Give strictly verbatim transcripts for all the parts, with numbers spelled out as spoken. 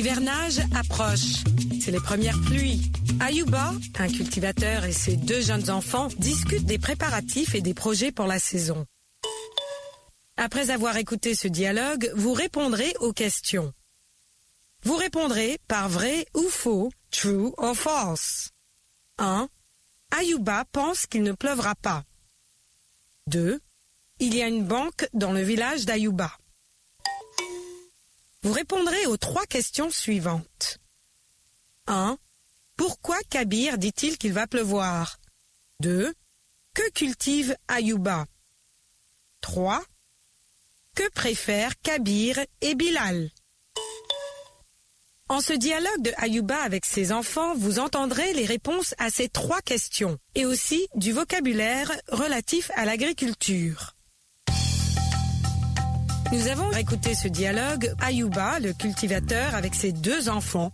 L'hivernage approche. C'est les premières pluies. Ayuba, un cultivateur et ses deux jeunes enfants discutent des préparatifs et des projets pour la saison. Après avoir écouté ce dialogue, vous répondrez aux questions. Vous répondrez par vrai ou faux, true or false. un. Ayuba pense qu'il ne pleuvra pas. deux. Il y a une banque dans le village d'Ayuba. Vous répondrez aux trois questions suivantes. un. Pourquoi Kabir dit-il qu'il va pleuvoir? deux. Que cultive Ayuba? trois. Que préfèrent Kabir et Bilal? En ce dialogue de Ayuba avec ses enfants, vous entendrez les réponses à ces trois questions et aussi du vocabulaire relatif à l'agriculture. Nous avons écouté ce dialogue, Ayuba, le cultivateur, avec ses deux enfants.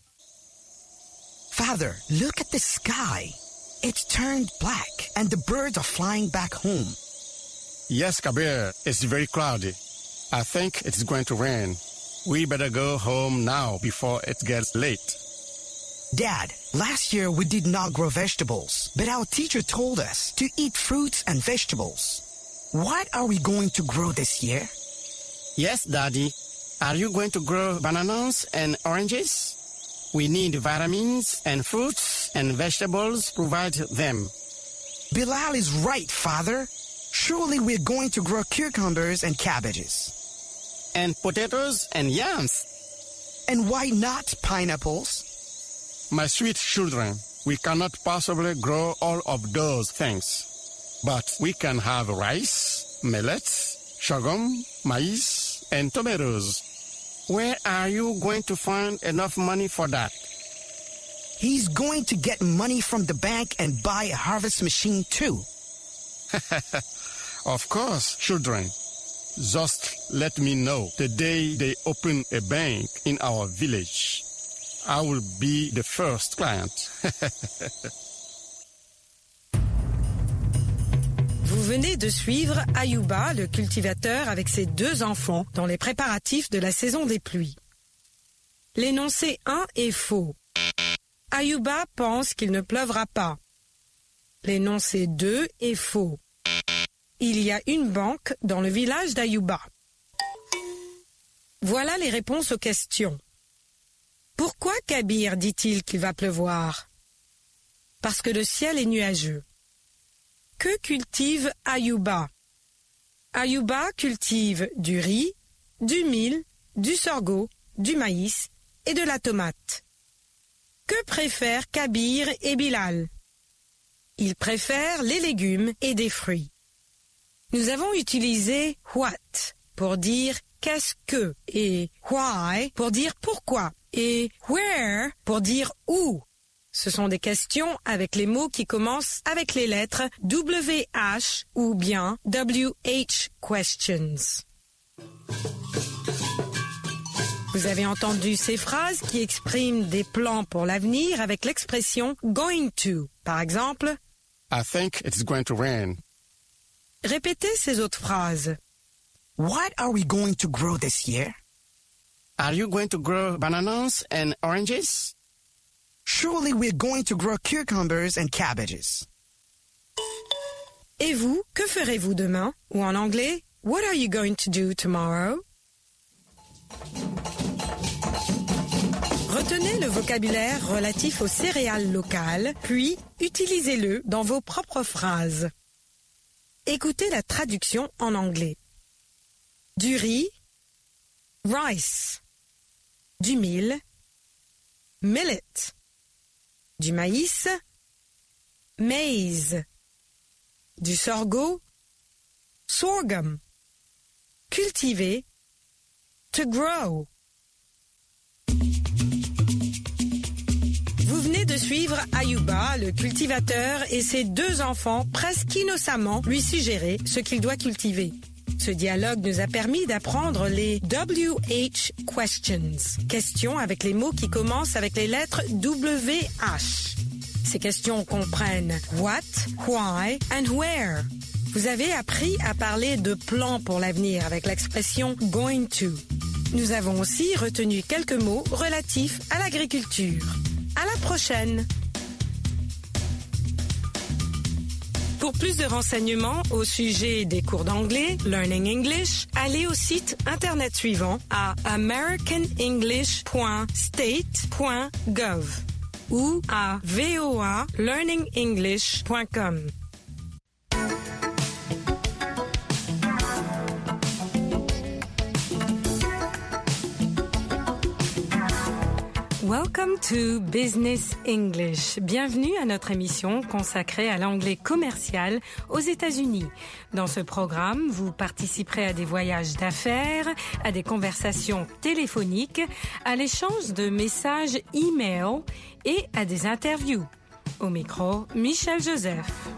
Father, look at the sky. It's turned black and the birds are flying back home. Yes, Kabir, it's very cloudy. I think it's going to rain. We better go home now before it gets late. Dad, last year we did not grow vegetables, but our teacher told us to eat fruits and vegetables. What are we going to grow this year? Yes, Daddy. Are you going to grow bananas and oranges? We need vitamins and fruits and vegetables, provide them. Bilal is right, Father. Surely we're going to grow cucumbers and cabbages. And potatoes and yams. And why not pineapples? My sweet children, we cannot possibly grow all of those things. But we can have rice, millets, sorghum, maize, and tomatoes. Where are you going to find enough money for that? He's going to get money from the bank and buy a harvest machine too. Of course, children. Just let me know the day they open a bank in our village. I will be the first client. Vous venez de suivre Ayuba, le cultivateur, avec ses deux enfants dans les préparatifs de la saison des pluies. L'énoncé un est faux. Ayuba pense qu'il ne pleuvra pas. L'énoncé deux est faux. Il y a une banque dans le village d'Ayuba. Voilà les réponses aux questions. Pourquoi Kabir dit-il qu'il va pleuvoir? Parce que le ciel est nuageux. Que cultive Ayuba? Ayuba cultive du riz, du mil, du sorgho, du maïs et de la tomate. Que préfèrent Kabir et Bilal? Ils préfèrent les légumes et des fruits. Nous avons utilisé what pour dire qu'est-ce que et why pour dire pourquoi et where pour dire où. Ce sont des questions avec les mots qui commencent avec les lettres W H ou bien W H questions. Vous avez entendu ces phrases qui expriment des plans pour l'avenir avec l'expression going to. Par exemple, I think it's going to rain. Répétez ces autres phrases. What are we going to grow this year? Are you going to grow bananas and oranges? Surely we're going to grow cucumbers and cabbages. Et vous, que ferez-vous demain? Ou en anglais, what are you going to do tomorrow? Retenez le vocabulaire relatif aux céréales locales, puis utilisez-le dans vos propres phrases. Écoutez la traduction en anglais. Du riz, rice. Du mil, millet. Du maïs, maize. Du sorgho, sorghum. Cultiver, to grow. Vous venez de suivre Ayuba, le cultivateur, et ses deux enfants presque innocemment lui suggérer ce qu'il doit cultiver. Ce dialogue nous a permis d'apprendre les W H questions, questions avec les mots qui commencent avec les lettres W H. Ces questions comprennent what, why and where. Vous avez appris à parler de plans pour l'avenir avec l'expression going to. Nous avons aussi retenu quelques mots relatifs à l'agriculture. À la prochaine! Pour plus de renseignements au sujet des cours d'anglais, Learning English, allez au site internet suivant à american english point state point gov ou à v o a learning english point com. Welcome to Business English. Bienvenue à notre émission consacrée à l'anglais commercial aux États-Unis. Dans ce programme, vous participerez à des voyages d'affaires, à des conversations téléphoniques, à l'échange de messages e-mail et à des interviews. Au micro, Michel Joseph.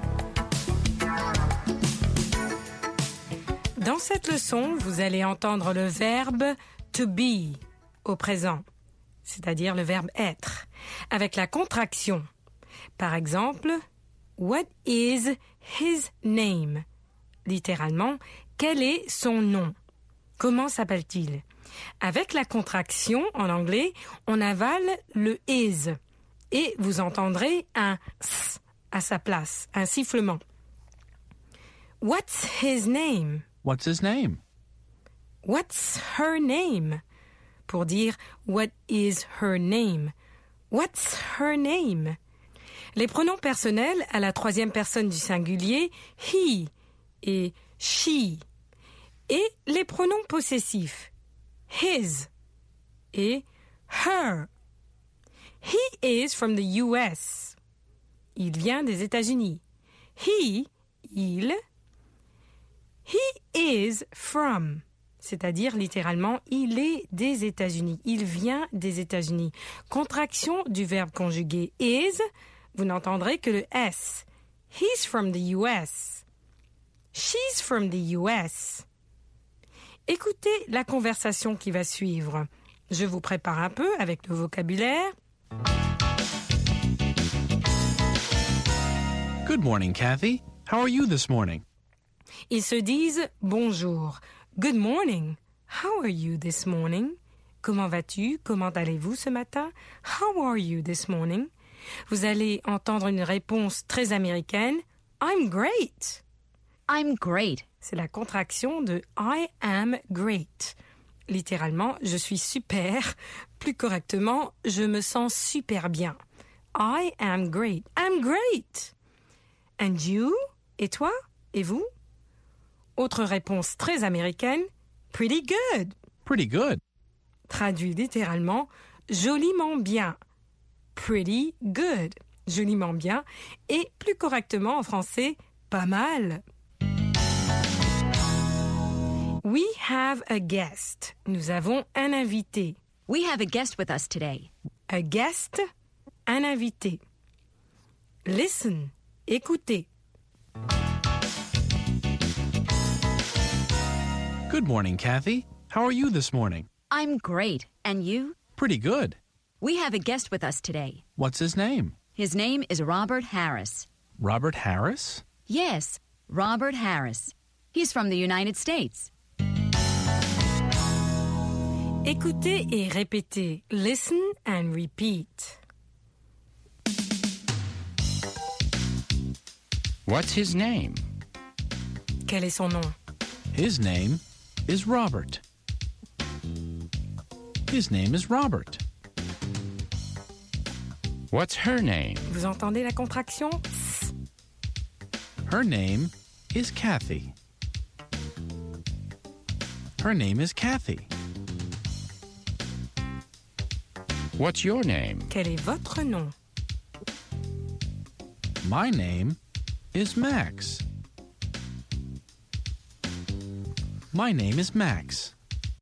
Dans cette leçon, vous allez entendre le verbe to be au présent, c'est-à-dire le verbe être, avec la contraction. Par exemple, what is his name? Littéralement, quel est son nom? Comment s'appelle-t-il? Avec la contraction, en anglais, on avale le is et vous entendrez un s à sa place, un sifflement. What's his name? What's his name? What's her name? Pour dire what is her name? What's her name? Les pronoms personnels à la troisième personne du singulier, he et she. Et les pronoms possessifs, his et her. He is from the U S. Il vient des États-Unis. He, il. He is from. C'est-à-dire, littéralement, il est des États-Unis. Il vient des États-Unis. Contraction du verbe conjugué is, vous n'entendrez que le S. He's from the U S. She's from the U S. Écoutez la conversation qui va suivre. Je vous prépare un peu avec le vocabulaire. Good morning, Kathy. How are you this morning? Ils se disent bonjour. Good morning. How are you this morning? Comment vas-tu? Comment allez-vous ce matin? How are you this morning? Vous allez entendre une réponse très américaine. I'm great. I'm great. C'est la contraction de I am great. Littéralement, je suis super. Plus correctement, je me sens super bien. I am great. I'm great. And you? Et toi? Et vous? Autre réponse très américaine, pretty good. Pretty good. Traduit littéralement, joliment bien. Pretty good. Joliment bien. Et plus correctement en français, pas mal. We have a guest. Nous avons un invité. We have a guest with us today. A guest, un invité. Listen, écoutez. Good morning, Kathy. How are you this morning? I'm great. And you? Pretty good. We have a guest with us today. What's his name? His name is Robert Harris. Robert Harris? Yes, Robert Harris. He's from the United States. Écoutez et répétez. Listen and repeat. What's his name? Quel est son nom? His name is Robert. His name is Robert. What's her name? Vous entendez la contraction? Her name is Kathy. Her name is Kathy. What's your name? Quel est votre nom? My name is Max. My name is Max.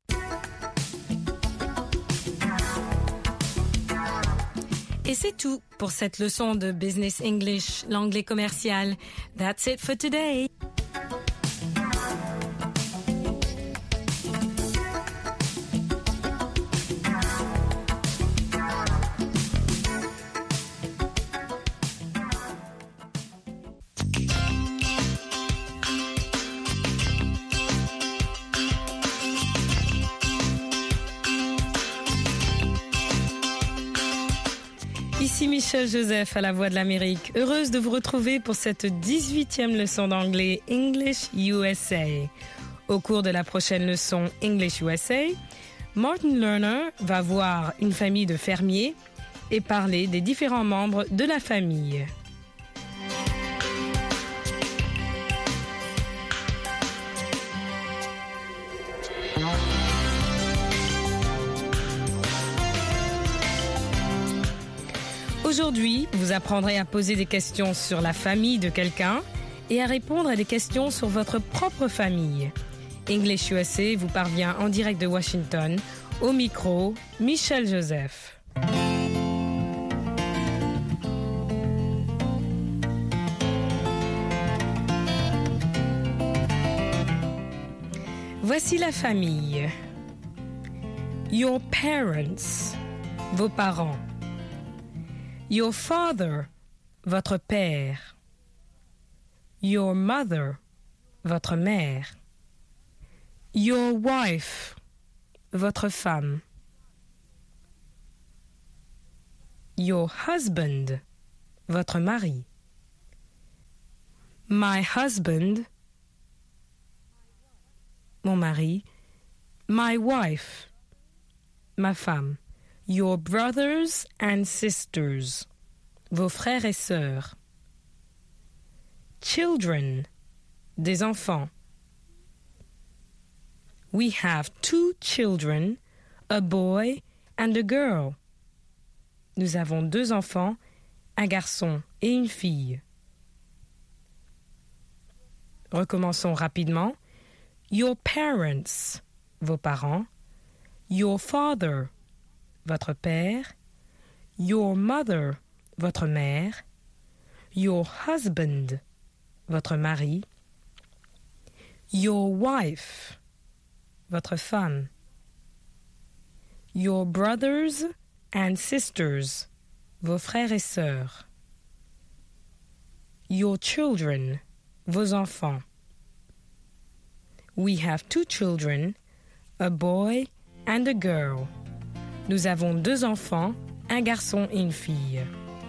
Et c'est tout pour cette leçon de Business English, l'anglais commercial. That's it for today. Ici Michel Joseph à la Voix de l'Amérique. Heureuse de vous retrouver pour cette dix-huitième leçon d'anglais English U S A. Au cours de la prochaine leçon English U S A, Martin Lerner va voir une famille de fermiers et parler des différents membres de la famille. Aujourd'hui, vous apprendrez à poser des questions sur la famille de quelqu'un et à répondre à des questions sur votre propre famille. English U S A vous parvient en direct de Washington. Au micro, Michel Joseph. Voici la famille. Your parents, vos parents. Your father, votre père. Your mother, votre mère. Your wife, votre femme. Your husband, votre mari. My husband, mon mari. My wife, ma femme. Your brothers and sisters, vos frères et sœurs. Children, des enfants. We have two children, a boy and a girl. Nous avons deux enfants, un garçon et une fille. Recommençons rapidement. Your parents, vos parents. Your father, votre père. Your mother, votre mère. Your husband, votre mari. Your wife, votre femme. Your brothers and sisters, vos frères et sœurs. Your children, vos enfants. We have two children, a boy and a girl. Nous avons deux enfants, un garçon et une fille.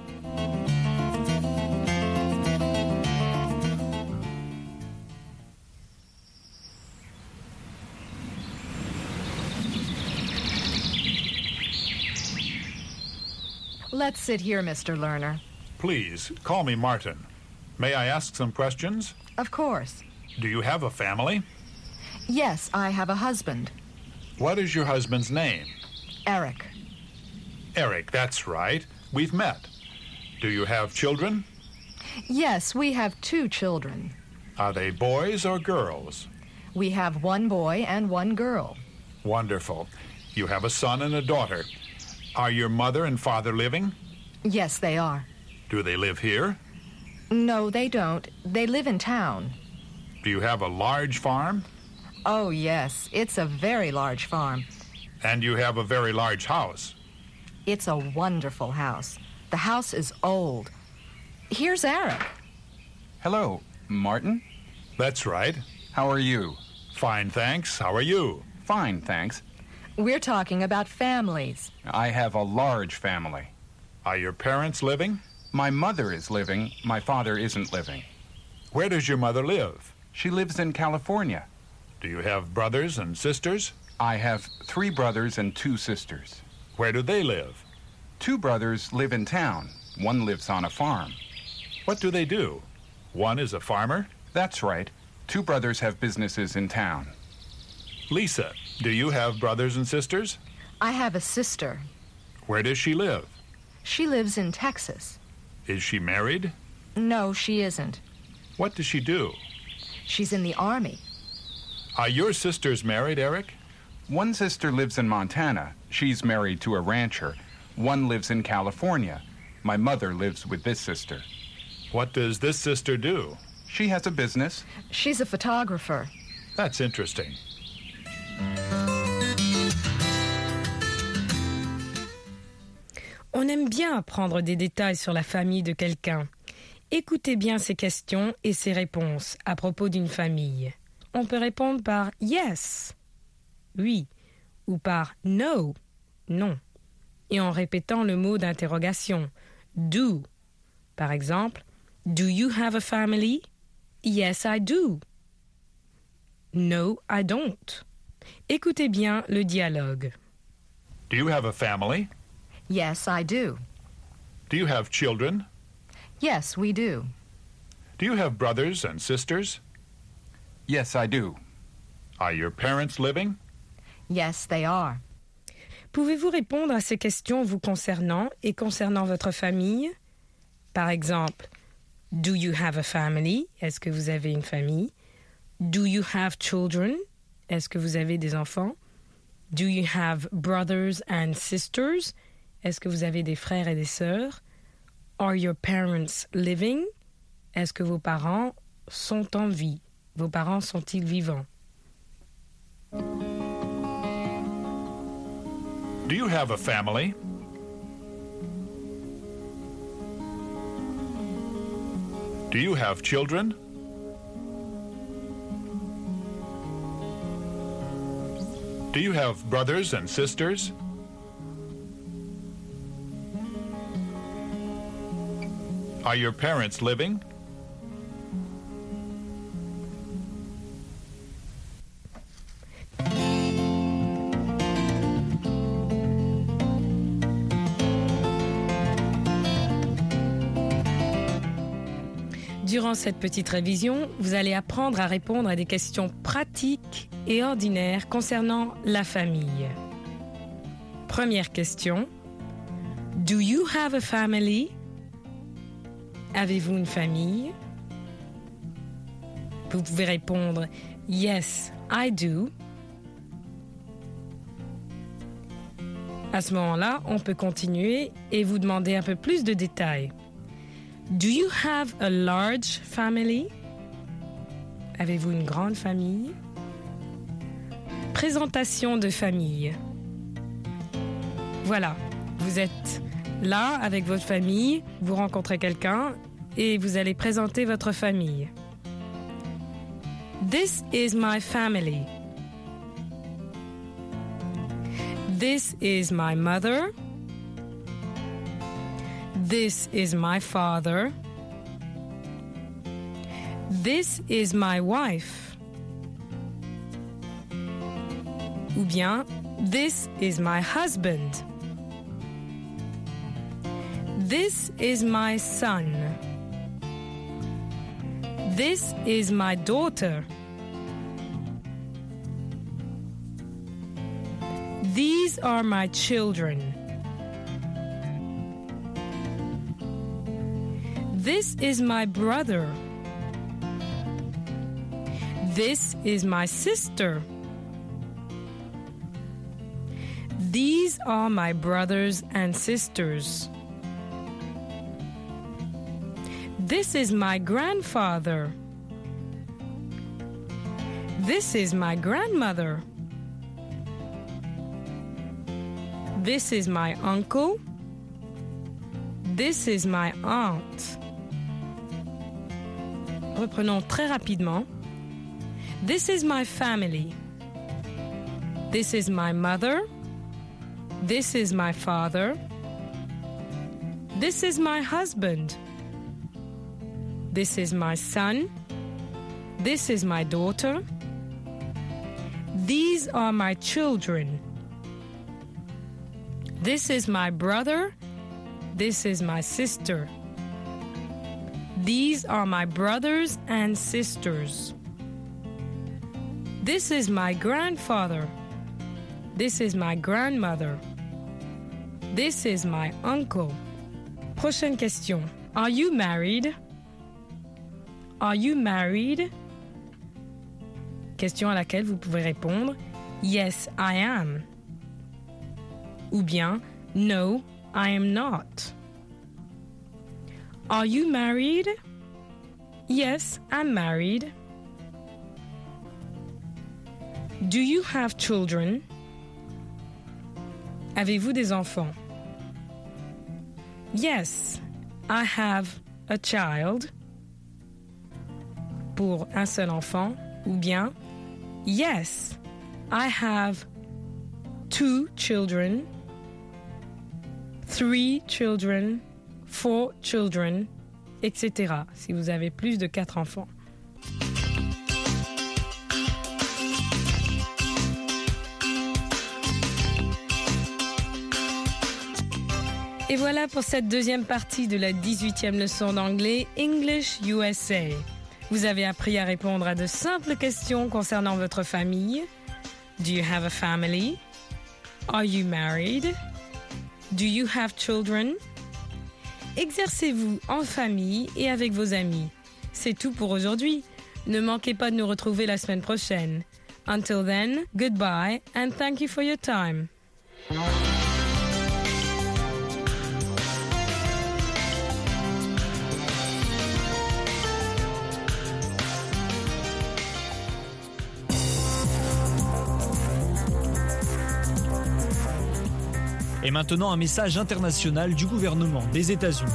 Let's sit here, Mister Lerner. Please, call me Martin. May I ask some questions? Of course. Do you have a family? Yes, I have a husband. What is your husband's name? Eric. Eric, that's right. We've met. Do you have children? Yes, we have two children. Are they boys or girls? We have one boy and one girl. Wonderful. You have a son and a daughter. Are your mother and father living? Yes, they are. Do they live here? No, they don't. They live in town. Do you have a large farm? Oh, yes. It's a very large farm. And you have a very large house. It's a wonderful house. The house is old. Here's Eric. Hello, Martin? That's right. How are you? Fine, thanks. How are you? Fine, thanks. We're talking about families. I have a large family. Are your parents living? My mother is living. My father isn't living. Where does your mother live? She lives in California. Do you have brothers and sisters? I have three brothers and two sisters. Where do they live? Two brothers live in town. One lives on a farm. What do they do? One is a farmer? That's right. Two brothers have businesses in town. Lisa, do you have brothers and sisters? I have a sister. Where does she live? She lives in Texas. Is she married? No, she isn't. What does she do? She's in the Army. Are your sisters married, Eric? One sister lives in Montana. She's married to a rancher. One lives in California. My mother lives with this sister. What does this sister do? She has a business. She's a photographer. That's interesting. On aime bien apprendre des détails sur la famille de quelqu'un. Écoutez bien ses questions et ses réponses à propos d'une famille. On peut répondre par « yes », oui, ou par « no », non, et en répétant le mot d'interrogation do. Par exemple, do you have a family? Yes, I do. No, I don't. Écoutez bien le dialogue. Do you have a family? Yes, I do. Do you have children? Yes, we do. Do you have brothers and sisters? Yes, I do. Are your parents living? Yes, they are. Pouvez-vous répondre à ces questions vous concernant et concernant votre famille? Par exemple, do you have a family? Est-ce que vous avez une famille? Do you have children? Est-ce que vous avez des enfants? Do you have brothers and sisters? Est-ce que vous avez des frères et des sœurs? Are your parents living? Est-ce que vos parents sont en vie? Vos parents sont-ils vivants? Do you have a family? Do you have children? Do you have brothers and sisters? Are your parents living? Durant cette petite révision, vous allez apprendre à répondre à des questions pratiques et ordinaires concernant la famille. Première question. Do you have a family? Avez-vous une famille? Vous pouvez répondre Yes, I do. À ce moment-là, on peut continuer et vous demander un peu plus de détails. Do you have a large family? Avez-vous une grande famille? Présentation de famille. Voilà, vous êtes là avec votre famille, vous rencontrez quelqu'un et vous allez présenter votre famille. This is my family. This is my mother. This is my father. This is my wife. Ou bien, this is my husband. This is my son. This is my daughter. These are my children. This is my brother. This is my sister. These are my brothers and sisters. This is my grandfather. This is my grandmother. This is my uncle. This is my aunt. Reprenons très rapidement. This is my family. This is my mother. This is my father. This is my husband. This is my son. This is my daughter. These are my children. This is my brother. This is my sister. These are my brothers and sisters. This is my grandfather. This is my grandmother. This is my uncle. Prochaine question. Are you married? Are you married? Question à laquelle vous pouvez répondre Yes, I am. Ou bien No, I am not. Are you married? Yes, I'm married. Do you have children? Avez-vous des enfants? Yes, I have a child. Pour un seul enfant. Ou bien Yes, I have two children. Three children. four children, et cetera si vous avez plus de quatre enfants. Et voilà pour cette deuxième partie de la dix-huitième leçon d'anglais English U S A. Vous avez appris à répondre à de simples questions concernant votre famille. Do you have a family? Are you married? Do you have children? Exercez-vous en famille et avec vos amis. C'est tout pour aujourd'hui. Ne manquez pas de nous retrouver la semaine prochaine. Until then, goodbye and thank you for your time. Et maintenant, un message international du gouvernement des États-Unis.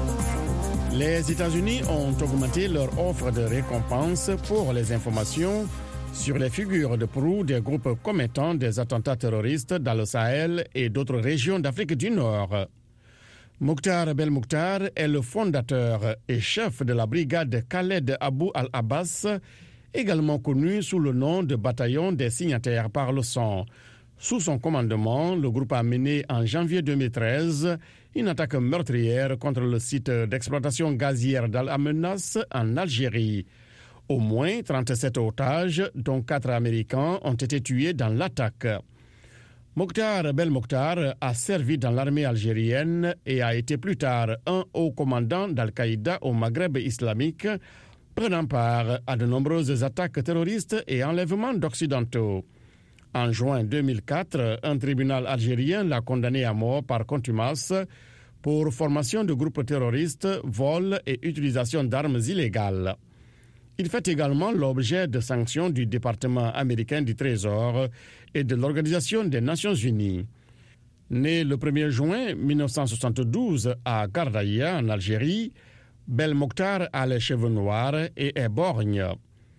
Les États-Unis ont augmenté leur offre de récompense pour les informations sur les figures de proue des groupes commettant des attentats terroristes dans le Sahel et d'autres régions d'Afrique du Nord. Mokhtar Belmokhtar est le fondateur et chef de la brigade Khaled Abou al-Abbas, également connu sous le nom de bataillon des signataires par le sang. Sous son commandement, le groupe a mené en janvier deux mille treize une attaque meurtrière contre le site d'exploitation gazière d'Al-Amenas en Algérie. Au moins trente-sept otages, dont quatre Américains, ont été tués dans l'attaque. Mokhtar Belmokhtar a servi dans l'armée algérienne et a été plus tard un haut commandant d'Al-Qaïda au Maghreb islamique, prenant part à de nombreuses attaques terroristes et enlèvements d'Occidentaux. En juin deux mille quatre, un tribunal algérien l'a condamné à mort par contumace pour formation de groupes terroristes, vol et utilisation d'armes illégales. Il fait également l'objet de sanctions du département américain du Trésor et de l'Organisation des Nations Unies. Né le premier juin mille neuf cent soixante-douze à Gardaïa, en Algérie, Belmokhtar a les cheveux noirs et est borgne.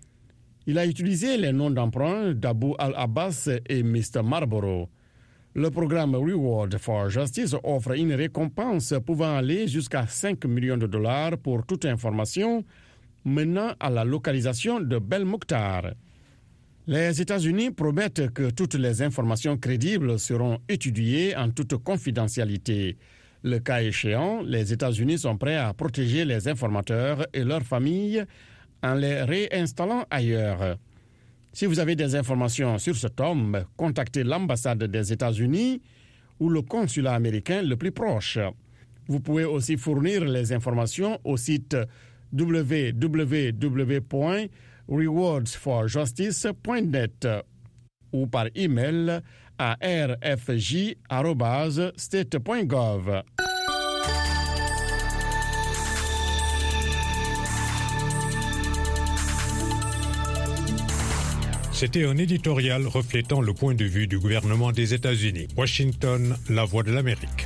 Il a utilisé les noms d'emprunt d'Abou al-Abbas et mister Marlboro. Le programme Reward for Justice offre une récompense pouvant aller jusqu'à cinq millions de dollars pour toute information menant à la localisation de Belmokhtar. Les États-Unis promettent que toutes les informations crédibles seront étudiées en toute confidentialité. Le cas échéant, les États-Unis sont prêts à protéger les informateurs et leurs familles en les réinstallant ailleurs. Si vous avez des informations sur cet homme, contactez l'ambassade des États-Unis ou le consulat américain le plus proche. Vous pouvez aussi fournir les informations au site w w w point rewards for justice point net ou par email à r f j arobase state point gov. C'était un éditorial reflétant le point de vue du gouvernement des États-Unis. Washington, La Voix de l'Amérique.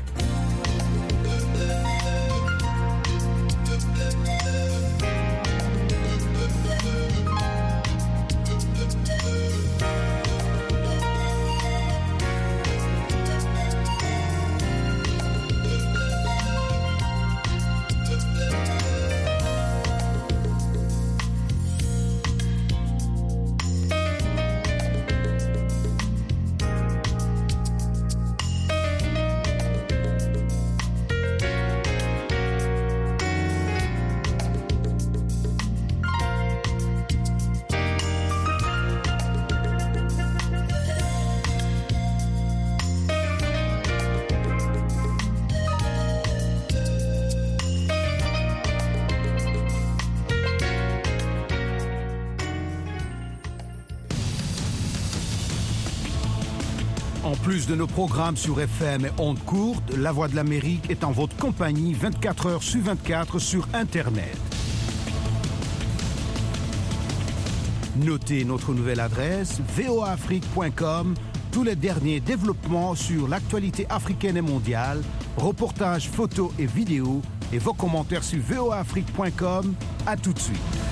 En plus de nos programmes sur F M et ondes courtes, La Voix de l'Amérique est en votre compagnie vingt-quatre heures sur vingt-quatre sur Internet. Notez notre nouvelle adresse v o a afrique point com, tous les derniers développements sur l'actualité africaine et mondiale, reportages, photos et vidéos, et vos commentaires sur v o a afrique point com. À tout de suite.